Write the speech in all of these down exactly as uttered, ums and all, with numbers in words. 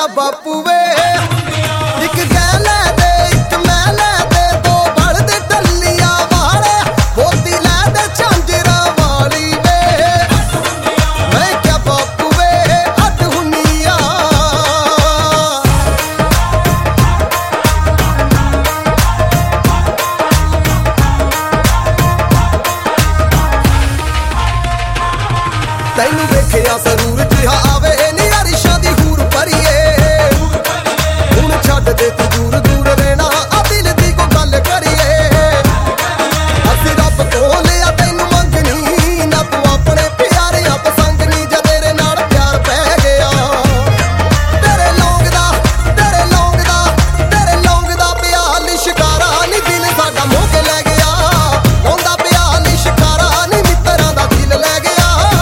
क्या बापू वे एक गै लै दे एक मैं लै दे दो बलदे टल्लिया वाले मोती लै दे झांजरा वाली वे मैं क्या बापू वे अट हुनिया तैनू वेखिया जरूर जिहा आवे नी अरिशां दी हूर भरीए हुण छड्ड दे तू दूर दूर रहना आ दिल दी को गल करिए असीं रब कोल आ तैनू मंगनी ना तू अपने प्यारियां पसंदनी जा तेरे नाल प्यार पै गया तेरे लौंग दा तेरे लौंग दा तेरे लौंग दा पिया लिशकारा नी दिल साडा मोह के लै गया औंदा पिया लिशकारा नी मित्तरां दा दिल लै गया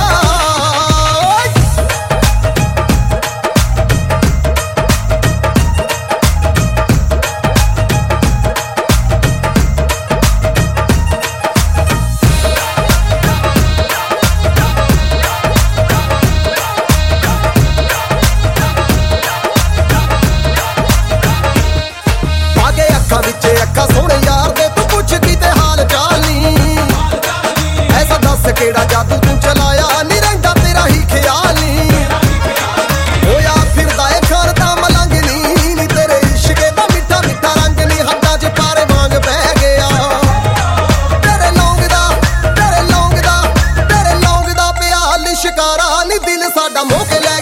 अखा सोने यार दे तू पुछ की ते हाल चाल नी ऐसा दस केड़ा जादू तू चलाया नी रंगा तेरा ही ख्याल नी होया फिरदा ए घर दा मलंग नी नी तेरे इश्क दा मिठा मिठा रंग नी हद्दां च पारे वांग बह गया तेरे लौंग दा तेरे लौंग दा तेरे लौंग दा पिया लिशकारा नी दिल साडा मोह के लै